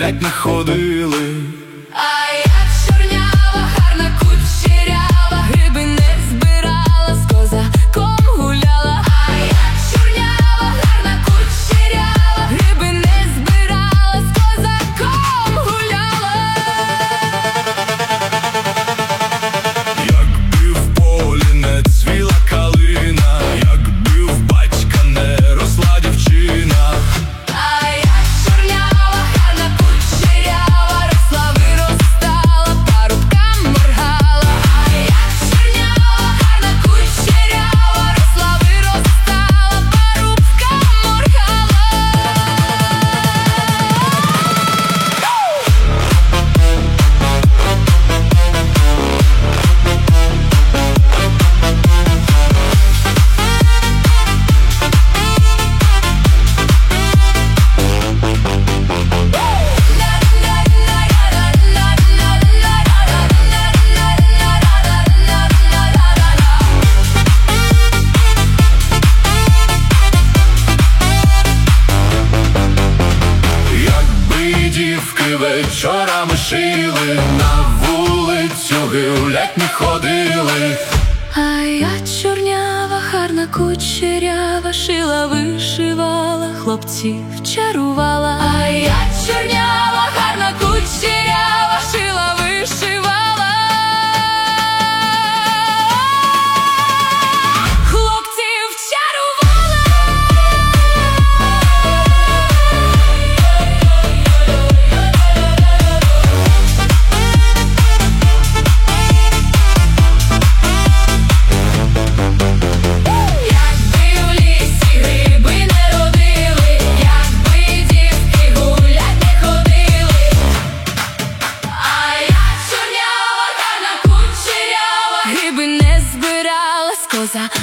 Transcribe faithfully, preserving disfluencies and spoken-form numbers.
гулять не ходили. А я чорнява, гарна кучерява, гриби не збирала, з козаком гуляла. А я чорнява, гарна кучерява, гриби не збирала, з козаком гуляла. Якби в полі не цвіла калина, якби в батька не росла дівчина. А я чорнява, гарна кучерява, росла, виростала, парубкам моргала. А я чорнява, гарна кучерява, росла, виростала, парубкам моргала. Якби дівки вечорами шили, на вулицю гулять не ходили. А я чорнява, гарна кучерява, шила, вишивала, хлопців чарувала. А я чорнява, гарна кучерява, шила, вишивала, хлопців чарувала. Якби в лісі гриби не родили, якби дівки гулять не ходили. А я чорнява, гарна кучерява, гриби не збирала, з козаком